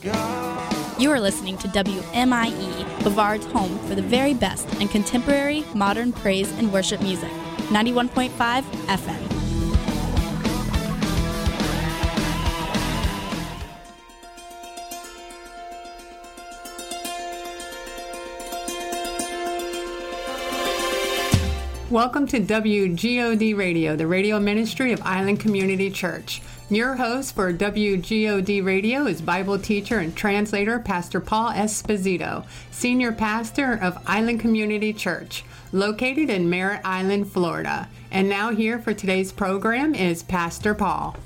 God. You are listening to WMIE, Bavard's home for the very best in contemporary, modern praise and worship music. 91.5 FM. Welcome to WGOD Radio, the radio ministry of Island Community Church. Your host for WGOD Radio is Bible teacher and translator Pastor Paul Esposito, senior pastor of Island Community Church, located in Merritt Island, Florida. And now here for today's program is Pastor Paul.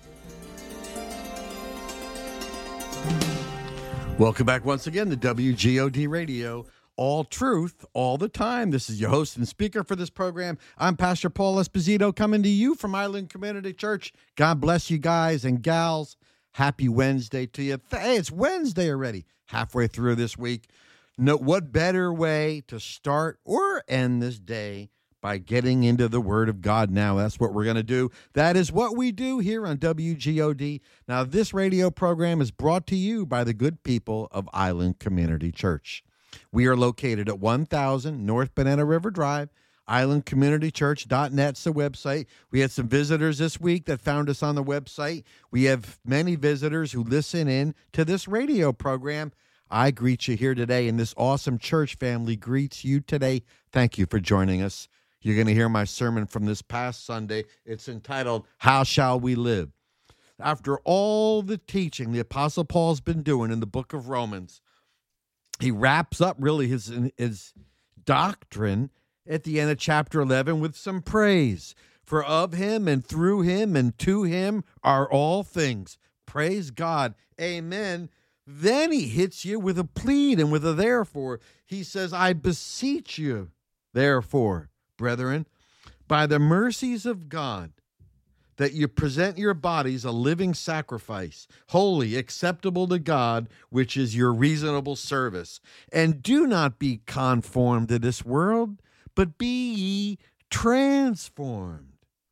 Welcome back once again to WGOD Radio. All truth, all the time. This is your host and speaker for this program. I'm Pastor Paul Esposito, coming to you from Island Community Church. God bless you guys and gals. Happy Wednesday to you. Hey, it's Wednesday already, halfway through this week. No, what better way to start or end this day by getting into the Word of God now? That's what we're going to do. That is what we do here on WGOD. Now, this radio program is brought to you by the good people of Island Community Church. We are located at 1000 North Banana River Drive. IslandCommunityChurch.net's the website. We had some visitors this week that found us on the website. We have many visitors who listen in to this radio program. I greet you here today, and this awesome church family greets you today. Thank you for joining us. You're going to hear my sermon from this past Sunday. It's entitled, How Shall We Live? After all the teaching the Apostle Paul's been doing in the book of Romans, he wraps up really his doctrine at the end of chapter 11 with some praise. For of him and through him and to him are all things. Praise God. Amen. Then he hits you with a plead and with a therefore. He says, I beseech you, therefore, brethren, by the mercies of God, that you present your bodies a living sacrifice, holy, acceptable to God, which is your reasonable service. And do not be conformed to this world, but be ye transformed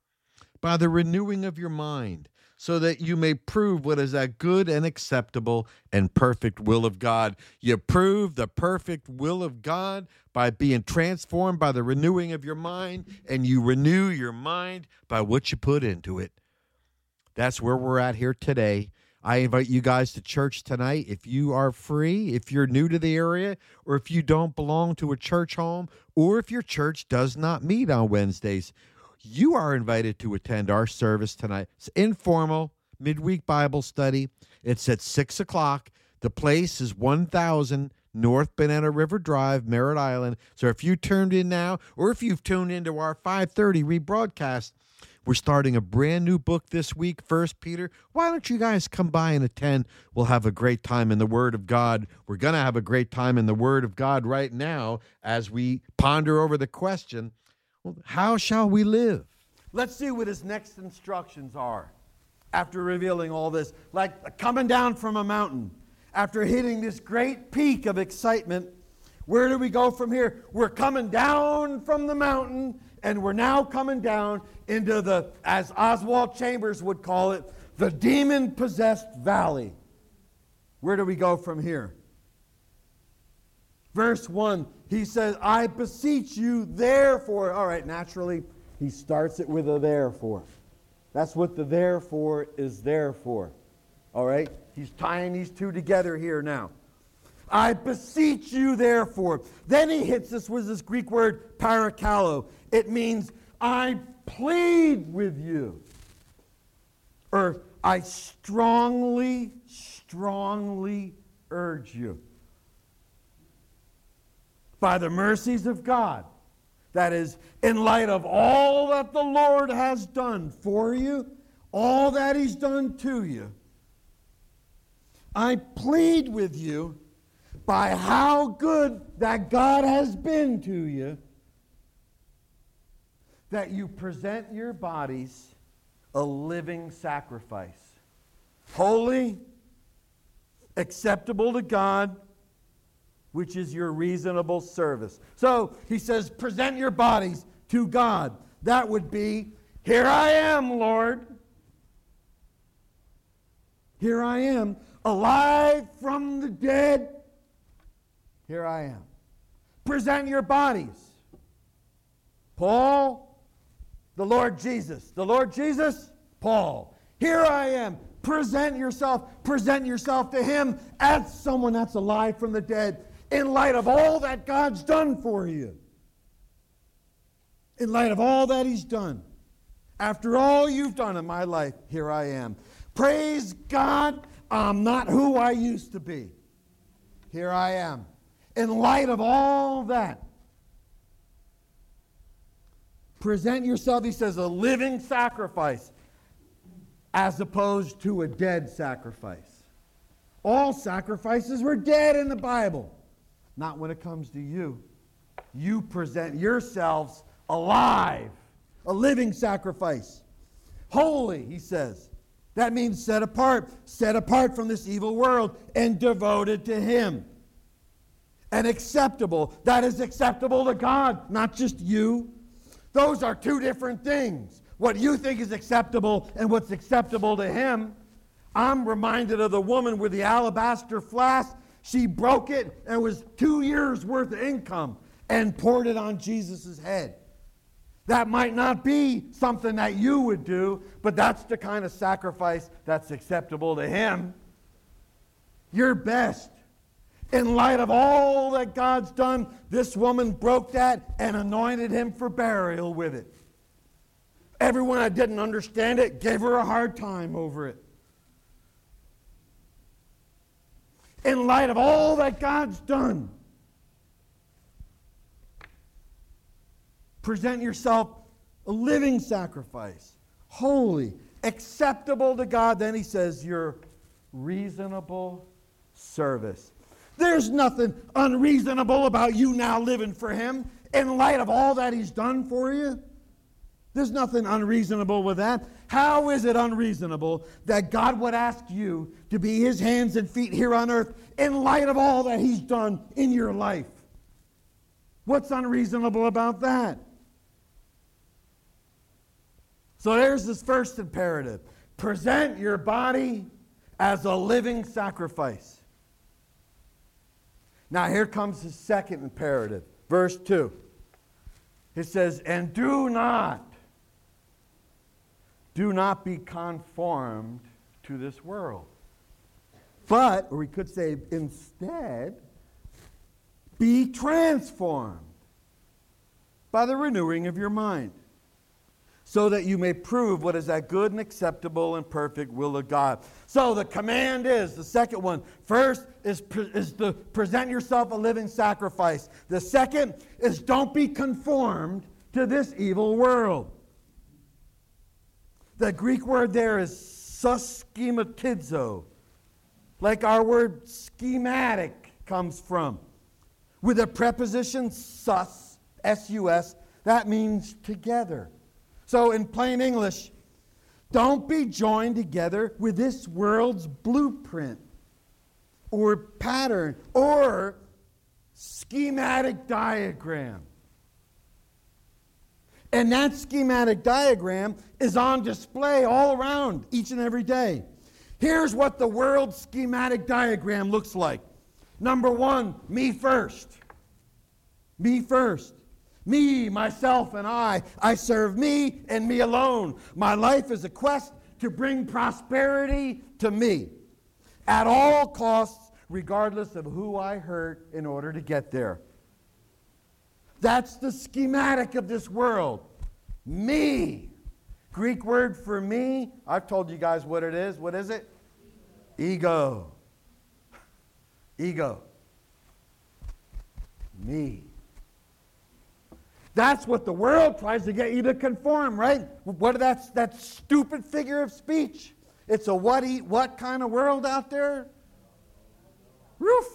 by the renewing of your mind, so that you may prove what is that good and acceptable and perfect will of God. You prove the perfect will of God by being transformed by the renewing of your mind, and you renew your mind by what you put into it. That's where we're at here today. I invite you guys to church tonight. If you are free, if you're new to the area, or if you don't belong to a church home, or if your church does not meet on Wednesdays, you are invited to attend our service tonight. It's informal, midweek Bible study. It's at 6 o'clock. The place is 1000 North Banana River Drive, Merritt Island. So if you turned in now, or if you've tuned into our 5:30 rebroadcast, we're starting a brand new book this week, 1 Peter. Why don't you guys come by and attend? We'll have a great time in the Word of God. We're going to have a great time in the Word of God right now as we ponder over the question, well, how shall we live? Let's see what his next instructions are after revealing all this. Like coming down from a mountain, after hitting this great peak of excitement, where do we go from here? We're coming down from the mountain, and we're now coming down into the, as Oswald Chambers would call it, the demon-possessed valley. Where do we go from here? Verse 1, he says, I beseech you, therefore. All right, naturally, he starts it with a therefore. That's what the therefore is there for. All right? He's tying these two together here now. I beseech you, therefore. Then he hits us with this Greek word, parakalo. It means, I plead with you. Or, I strongly urge you. By the mercies of God. That is, in light of all that the Lord has done for you, all that he's done to you, I plead with you by how good that God has been to you, that you present your bodies a living sacrifice, holy, acceptable to God, which is your reasonable service. So he says, present your bodies to God. That would be, here I am, Lord. Here I am, alive from the dead. Here I am. Present your bodies. Paul, the Lord Jesus. The Lord Jesus, Paul. Here I am. Present yourself to him as someone that's alive from the dead in light of all that God's done for you. In light of all that he's done. After all you've done in my life, here I am. Praise God, I'm not who I used to be. Here I am. In light of all that, present yourself, he says, a living sacrifice as opposed to a dead sacrifice. All sacrifices were dead in the Bible. Not when it comes to you. You present yourselves alive, a living sacrifice. Holy, he says. That means set apart from this evil world and devoted to him. And acceptable, that is acceptable to God, not just you. Those are two different things. What you think is acceptable and what's acceptable to him. I'm reminded of the woman with the alabaster flask. She broke it and it was 2 years' worth of income and poured it on Jesus' head. That might not be something that you would do, but that's the kind of sacrifice that's acceptable to him. Your best. In light of all that God's done, this woman broke that and anointed him for burial with it. Everyone that didn't understand it gave her a hard time over it. In light of all that God's done, present yourself a living sacrifice, holy, acceptable to God. Then he says, your reasonable service. There's nothing unreasonable about you now living for him in light of all that he's done for you. There's nothing unreasonable with that. How is it unreasonable that God would ask you to be his hands and feet here on earth in light of all that he's done in your life? What's unreasonable about that? So there's this first imperative. Present your body as a living sacrifice. Now here comes the second imperative. Verse 2. It says, and do not be conformed to this world. But, or we could say instead, be transformed by the renewing of your mind, so that you may prove what is that good and acceptable and perfect will of God. So the command is, the second one, first is to present yourself a living sacrifice. The second is don't be conformed to this evil world. The Greek word there is suschematizo, like our word schematic comes from. With a preposition sus, S-U-S, that means together. So in plain English, don't be joined together with this world's blueprint or pattern or schematic diagram. And that schematic diagram is on display all around each and every day. Here's what the world's schematic diagram looks like. Number one, me first. Me first. Me, myself, and I serve me and me alone. My life is a quest to bring prosperity to me at all costs, regardless of who I hurt in order to get there. That's the schematic of this world. Me. Greek word for me, I've told you guys what it is. What is it? Ego. Ego. Me. That's what the world tries to get you to conform, right? That's that stupid figure of speech. It's a what eat what kind of world out there. Roof.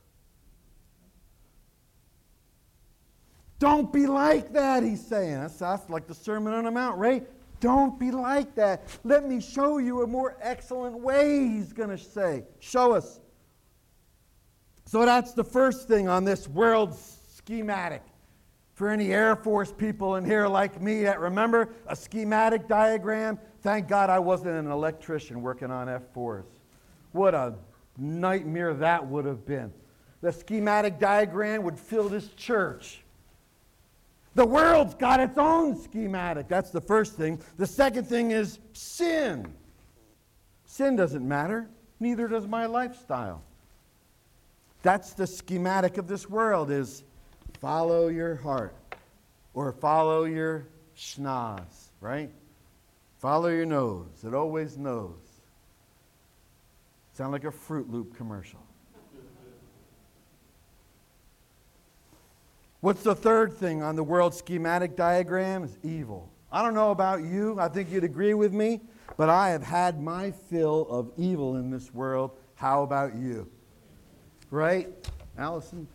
Don't be like that, he's saying. That's like the Sermon on the Mount, right? Don't be like that. Let me show you a more excellent way, he's going to say. Show us. So that's the first thing on this world schematic. For any Air Force people in here like me that remember a schematic diagram, thank God I wasn't an electrician working on F-4s. What a nightmare that would have been. The schematic diagram would fill this church. The world's got its own schematic. That's the first thing. The second thing is sin. Sin doesn't matter. Neither does my lifestyle. That's the schematic of this world, is follow your heart or follow your schnoz, right? Follow your nose. It always knows. Sound like a Fruit Loop commercial. What's the third thing on the world schematic diagram? Is evil. I don't know about you. I think you'd agree with me. But I have had my fill of evil in this world. How about you? Right? Allison?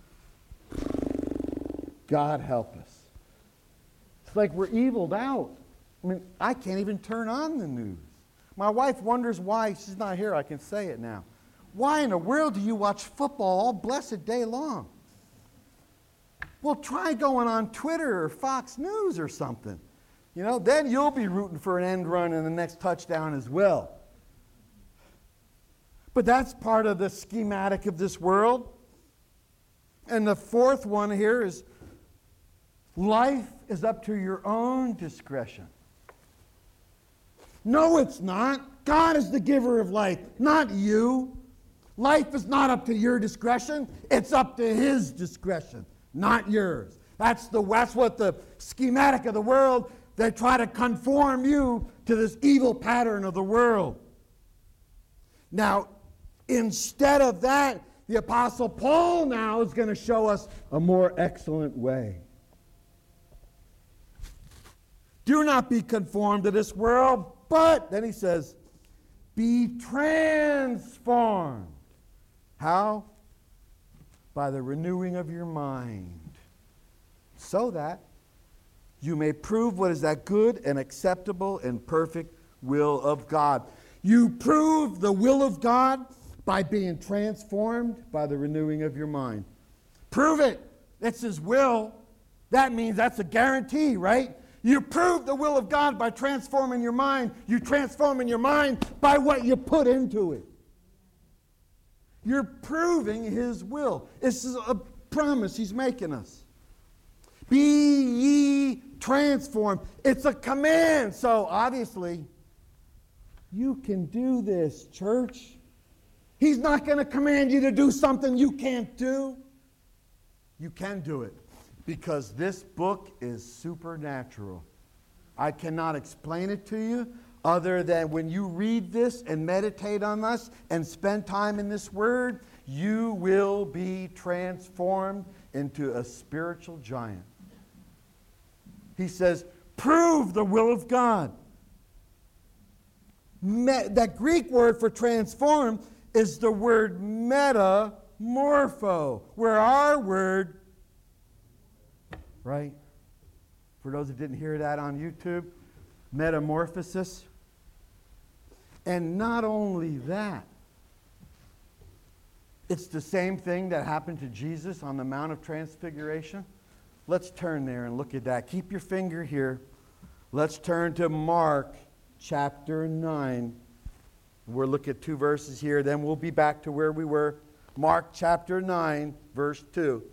God help us. It's like we're eviled out. I mean, I can't even turn on the news. My wife wonders why. She's not here. I can say it now. Why in the world do you watch football all blessed day long? Well, try going on Twitter or Fox News or something. You know, then you'll be rooting for an end run and the next touchdown as well. But that's part of the schematic of this world. And the fourth one here is life is up to your own discretion. No, it's not. God is the giver of life, not you. Life is not up to your discretion. It's up to His discretion, not yours. That's what the schematic of the world, they try to conform you to this evil pattern of the world. Now, instead of that, the Apostle Paul now is going to show us a more excellent way. Do not be conformed to this world, but, then he says, be transformed. How? By the renewing of your mind, so that you may prove what is that good and acceptable and perfect will of God. You prove the will of God by being transformed by the renewing of your mind. Prove it. It's His will. That means that's a guarantee, right? You prove the will of God by transforming your mind. You transform in your mind by what you put into it. You're proving His will. This is a promise He's making us. Be ye transformed. It's a command. So obviously, you can do this, church. He's not going to command you to do something you can't do. You can do it because this book is supernatural. I cannot explain it to you other than when you read this and meditate on this and spend time in this word, you will be transformed into a spiritual giant. He says, prove the will of God. That Greek word for transform is the word metamorpho, where our word, right? For those who didn't hear that on YouTube, metamorphosis. And not only that, it's the same thing that happened to Jesus on the Mount of Transfiguration. Let's turn there and look at that. Keep your finger here. Let's turn to Mark chapter 9. We'll look at 2 verses here, then we'll be back to where we were. Mark chapter 9, verse 2.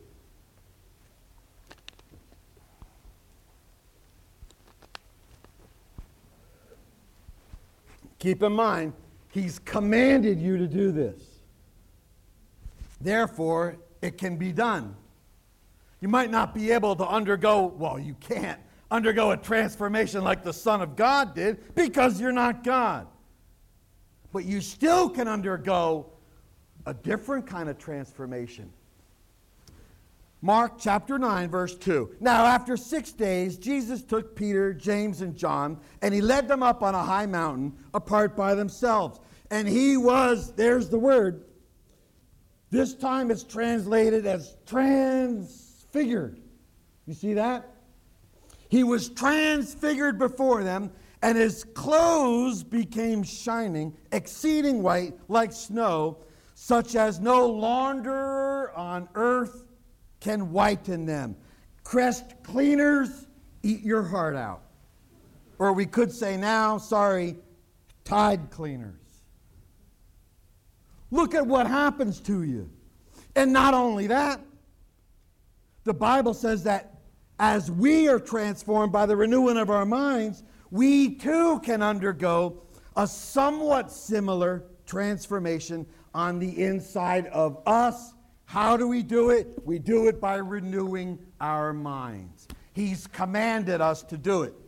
Keep in mind, He's commanded you to do this. Therefore, it can be done. You might not be able to you can't undergo a transformation like the Son of God did because you're not God. But you still can undergo a different kind of transformation. Mark chapter 9, verse 2. Now, after 6 days, Jesus took Peter, James, and John, and He led them up on a high mountain apart by themselves. And He was, there's the word, this time it's translated as transfigured. You see that? He was transfigured before them, and His clothes became shining, exceeding white, like snow, such as no launderer on earth can whiten them. Crest cleaners, eat your heart out. Or we could say now, Tide cleaners. Look at what happens to you. And not only that, the Bible says that as we are transformed by the renewing of our minds, we too can undergo a somewhat similar transformation on the inside of us. How do we do it? We do it by renewing our minds. He's commanded us to do it.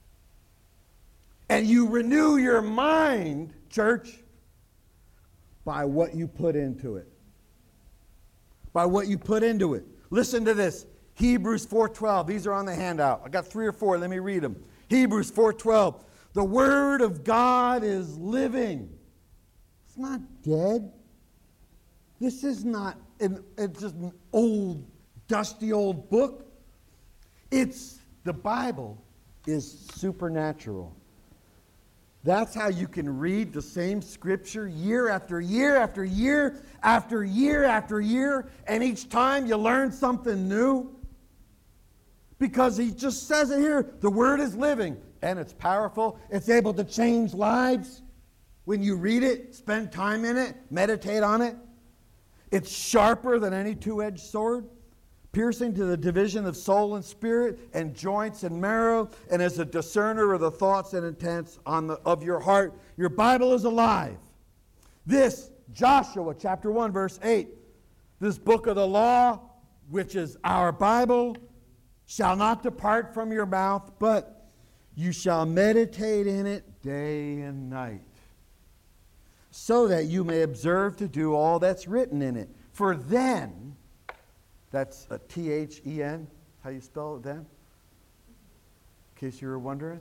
And you renew your mind, church, by what you put into it. By what you put into it. Listen to this. Hebrews 4:12. These are on the handout. I got 3 or 4. Let me read them. Hebrews 4:12. The Word of God is living. It's not dead. This is not it's just an old, dusty old book. The Bible is supernatural. That's how you can read the same scripture year after year after year after year after year, and each time you learn something new. Because he just says it here, the Word is living, and it's powerful. It's able to change lives. When you read it, spend time in it, meditate on it. It's sharper than any two-edged sword, piercing to the division of soul and spirit and joints and marrow, and as a discerner of the thoughts and intents of your heart. Your Bible is alive. This, Joshua chapter 1, verse 8, this book of the law, which is our Bible, shall not depart from your mouth, but you shall meditate in it day and night, so that you may observe to do all that's written in it. For then, that's a T-H-E-N, how you spell it then? In case you were wondering.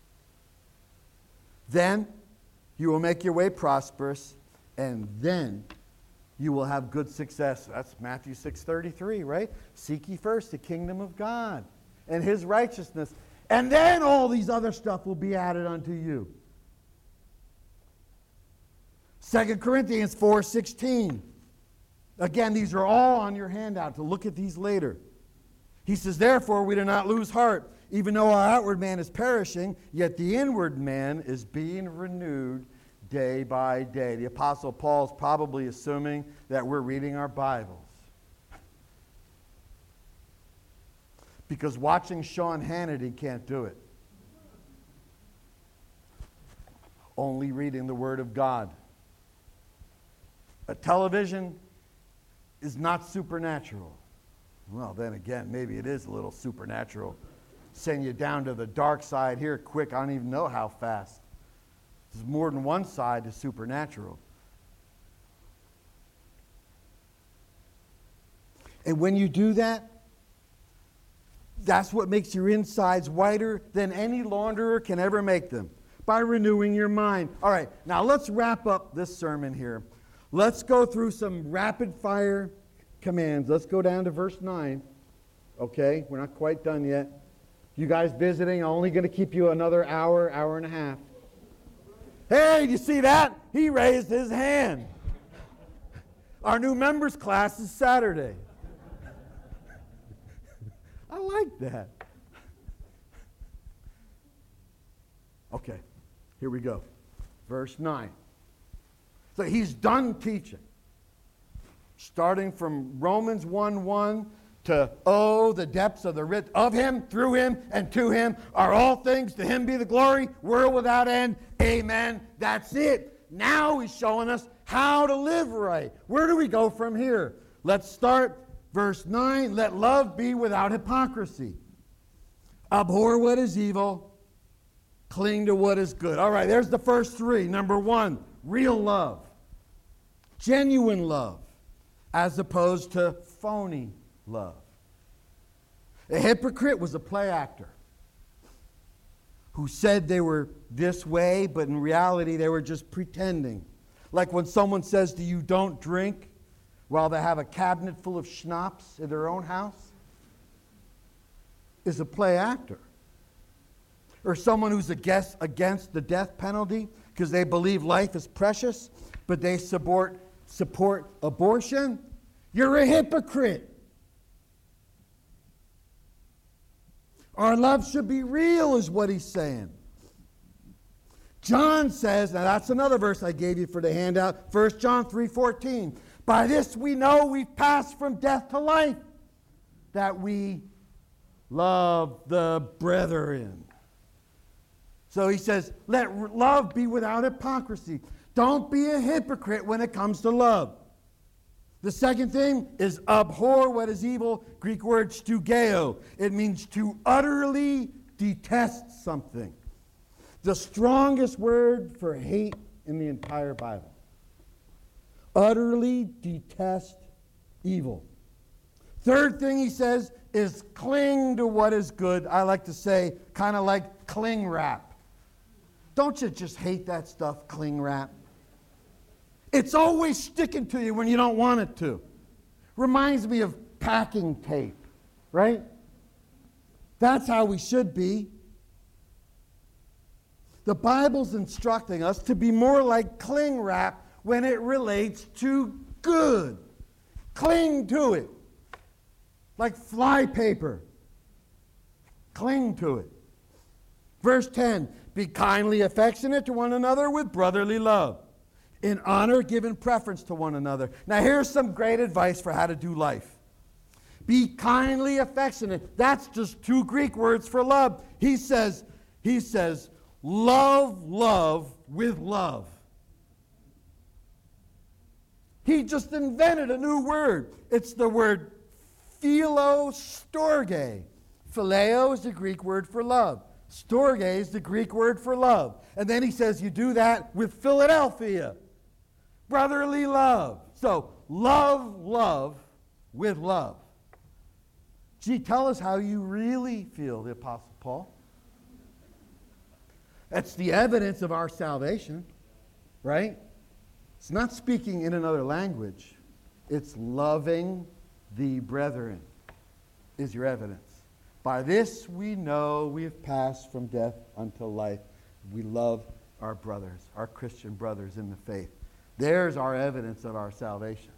Then you will make your way prosperous, and then you will have good success. That's Matthew 6:33, right? Seek ye first the kingdom of God and his righteousness, and then all these other stuff will be added unto you. 2 Corinthians 4:16. Again, these are all on your handout to look at these later. He says, therefore, we do not lose heart. Even though our outward man is perishing, yet the inward man is being renewed day by day. The Apostle Paul's probably assuming that we're reading our Bibles. Because watching Sean Hannity can't do it. Only reading the Word of God. A television is not supernatural. Well, then again, maybe it is a little supernatural. Send you down to the dark side here quick. I don't even know how fast. There's more than one side to supernatural. And when you do that, that's what makes your insides whiter than any launderer can ever make them, by renewing your mind. All right, now let's wrap up this sermon here. Let's go through some rapid-fire commands. Let's go down to verse 9. Okay, we're not quite done yet. You guys visiting, I'm only going to keep you another hour, hour and a half. Hey, do you see that? He raised his hand. Our new members class is Saturday. I like that. Okay, here we go. Verse 9. So he's done teaching. Starting from Romans 1:1 to, the depths of the width of him, through him, and to him are all things. To him be the glory, world without end. Amen. That's it. Now he's showing us how to live right. Where do we go from here? Let's start verse 9. Let love be without hypocrisy. Abhor what is evil. Cling to what is good. All right, there's the first three. Number 1, real love. Genuine love, as opposed to phony love. A hypocrite was a play actor who said they were this way, but in reality they were just pretending. Like when someone says to you, don't drink, while they have a cabinet full of schnapps in their own house, is a play actor. Or someone who's against the death penalty because they believe life is precious, but they support abortion. You're a hypocrite. Our love should be real, is what he's saying. John says, now that's another verse I gave you for the handout, 1 John 3:14. By this we know we've passed from death to life, that we love the brethren. So he says, let love be without hypocrisy. Don't be a hypocrite when it comes to love. The second thing is abhor what is evil, Greek word stugeo. It means to utterly detest something. The strongest word for hate in the entire Bible. Utterly detest evil. Third thing he says is cling to what is good. I like to say, kind of like cling wrap. Don't you just hate that stuff, cling wrap? It's always sticking to you when you don't want it to. Reminds me of packing tape, right? That's how we should be. The Bible's instructing us to be more like cling wrap when it relates to good. Cling to it. Like fly paper. Cling to it. Verse 10, be kindly affectionate to one another with brotherly love. In honor, giving preference to one another. Now here's some great advice for how to do life. Be kindly affectionate. That's just two Greek words for love. He says, love with love. He just invented a new word. It's the word philostorge. Phileo is the Greek word for love. Storge is the Greek word for love. And then he says you do that with Philadelphia. Brotherly love. So, love with love. Gee, tell us how you really feel, the Apostle Paul. That's the evidence of our salvation, right? It's not speaking in another language. It's loving the brethren is your evidence. By this we know we have passed from death unto life. We love our brothers, our Christian brothers in the faith. There's our evidence of our salvation.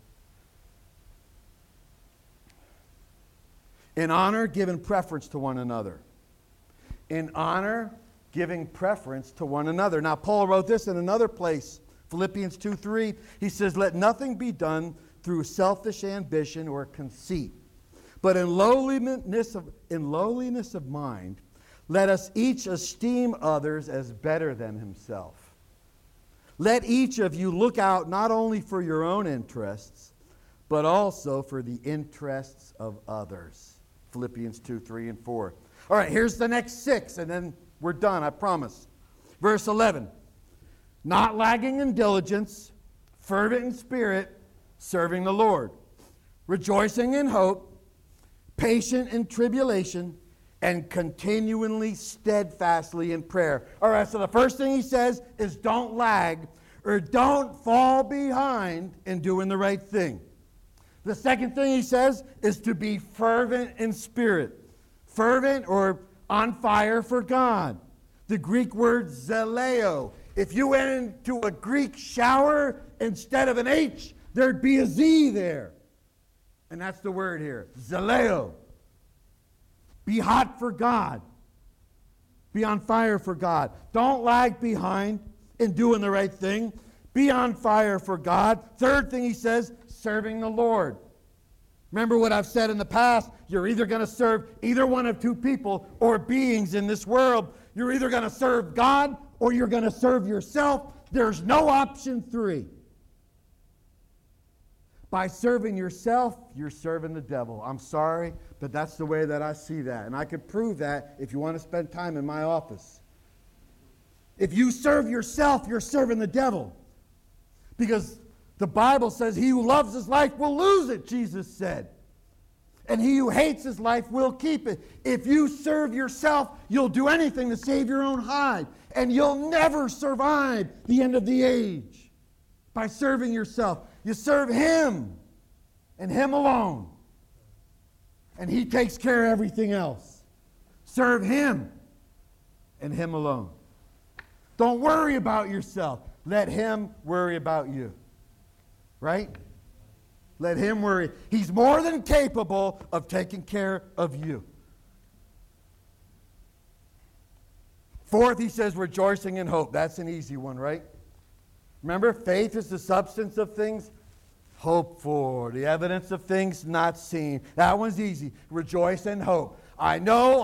In honor, giving preference to one another. In honor, giving preference to one another. Now, Paul wrote this in another place, Philippians 2:3. He says, let nothing be done through selfish ambition or conceit, but in lowliness of mind, let us each esteem others as better than himself. Let each of you look out not only for your own interests, but also for the interests of others. Philippians 2:3 and 4. All right, here's the next 6, and then we're done, I promise. Verse 11. Not lagging in diligence, fervent in spirit, serving the Lord, rejoicing in hope, patient in tribulation, and continually steadfastly in prayer. All right, so the first thing he says is don't lag or don't fall behind in doing the right thing. The second thing he says is to be fervent in spirit. Fervent or on fire for God. The Greek word zaleo. If you went into a Greek shower, instead of an H, there'd be a Z there. And that's the word here, zaleo. Be hot for God. Be on fire for God. Don't lag behind in doing the right thing. Be on fire for God. Third thing he says, serving the Lord. Remember what I've said in the past. You're either going to serve either one of two people or beings in this world. You're either going to serve God or you're going to serve yourself. There's no option 3. By serving yourself, you're serving the devil. I'm sorry, but that's the way that I see that. And I could prove that if you want to spend time in my office. If you serve yourself, you're serving the devil. Because the Bible says he who loves his life will lose it, Jesus said. And he who hates his life will keep it. If you serve yourself, you'll do anything to save your own hide. And you'll never survive the end of the age by serving yourself. You serve him and him alone. And he takes care of everything else. Serve him and him alone. Don't worry about yourself. Let him worry about you. Right? Let him worry. He's more than capable of taking care of you. Fourth, he says rejoicing in hope. That's an easy one, right? Remember, faith is the substance of things hoped for, the evidence of things not seen. That one's easy. Rejoice in hope. I know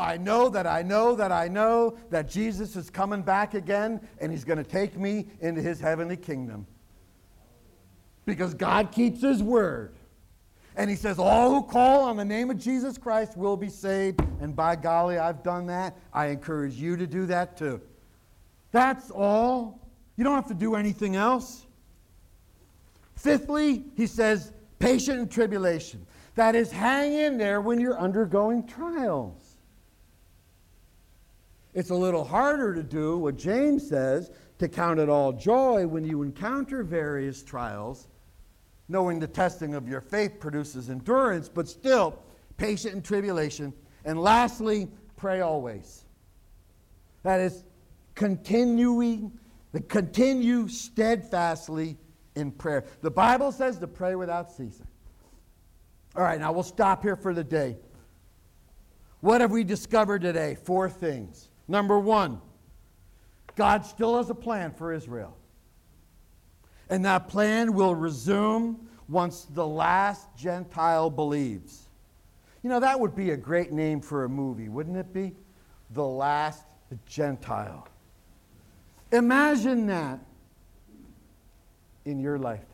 that Jesus is coming back again, and he's going to take me into his heavenly kingdom. Because God keeps his word. And he says, all who call on the name of Jesus Christ will be saved. And by golly, I've done that. I encourage you to do that too. That's all. You don't have to do anything else. Fifthly, he says, patient in tribulation. That is, hang in there when you're undergoing trials. It's a little harder to do what James says, to count it all joy when you encounter various trials, knowing the testing of your faith produces endurance, but still, patient in tribulation. And lastly, pray always. That is, continue steadfastly in prayer. The Bible says to pray without ceasing. All right, now we'll stop here for the day. What have we discovered today? 4 things. Number 1, God still has a plan for Israel. And that plan will resume once the last Gentile believes. You know, that would be a great name for a movie, wouldn't it be? The Last Gentile. Imagine that in your lifetime.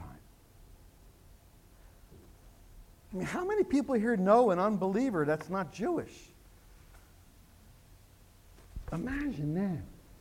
I mean, how many people here know an unbeliever that's not Jewish? Imagine that.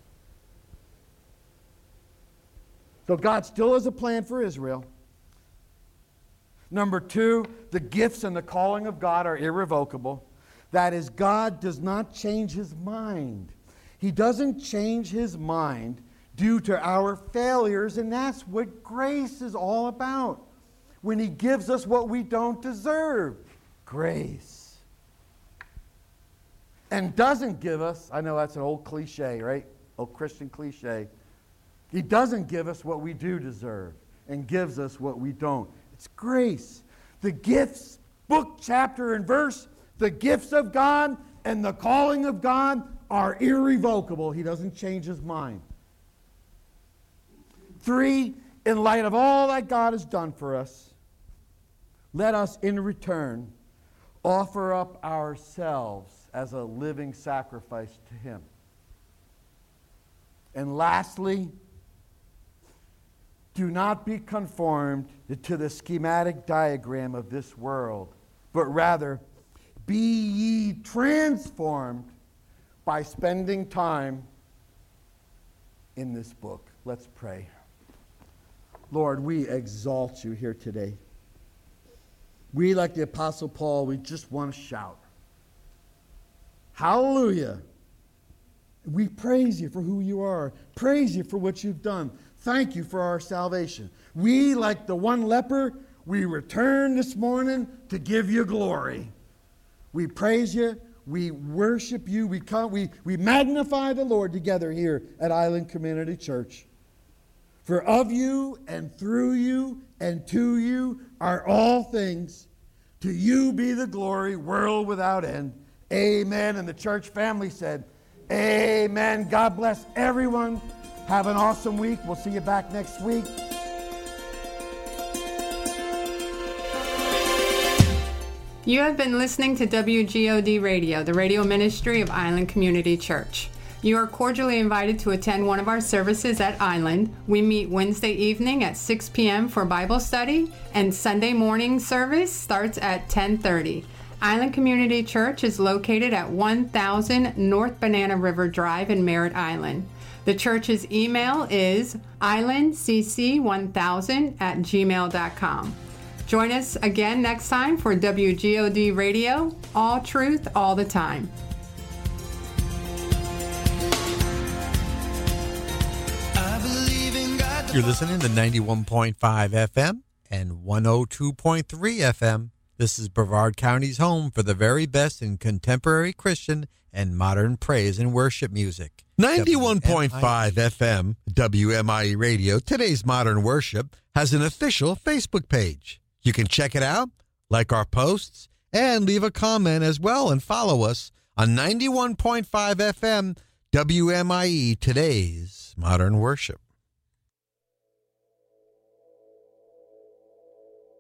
So God still has a plan for Israel. Number 2, the gifts and the calling of God are irrevocable. That is, God does not change his mind. He doesn't change his mind due to our failures, and that's what grace is all about. When he gives us what we don't deserve. Grace. And doesn't give us, I know that's an old cliche, right? Old Christian cliche. He doesn't give us what we do deserve and gives us what we don't. It's grace. The gifts, book, chapter, and verse, the gifts of God and the calling of God are irrevocable. He doesn't change his mind. 3, in light of all that God has done for us, let us in return offer up ourselves as a living sacrifice to him. And lastly, do not be conformed to the schematic diagram of this world, but rather be ye transformed by spending time in this book. Let's pray. Lord, we exalt you here today. We, like the Apostle Paul, we just want to shout. Hallelujah. We praise you for who you are. Praise you for what you've done. Thank you for our salvation. We, like the one leper, we return this morning to give you glory. We praise you. We worship you. We magnify the Lord together here at Island Community Church. For of you and through you and to you are all things. To you be the glory, world without end. Amen. And the church family said, amen. God bless everyone. Have an awesome week. We'll see you back next week. You have been listening to WGOD Radio, the radio ministry of Island Community Church. You are cordially invited to attend one of our services at Island. We meet Wednesday evening at 6 p.m. for Bible study, and Sunday morning service starts at 10:30. Island Community Church is located at 1000 North Banana River Drive in Merritt Island. The church's email is islandcc1000@gmail.com. Join us again next time for WGOD Radio, all truth, all the time. You're listening to 91.5 FM and 102.3 FM. This is Brevard County's home for the very best in contemporary Christian and modern praise and worship music. 91.5 FM, WMIE Radio, Today's Modern Worship, has an official Facebook page. You can check it out, like our posts, and leave a comment as well, and follow us on 91.5 FM, WMIE, today's modern worship.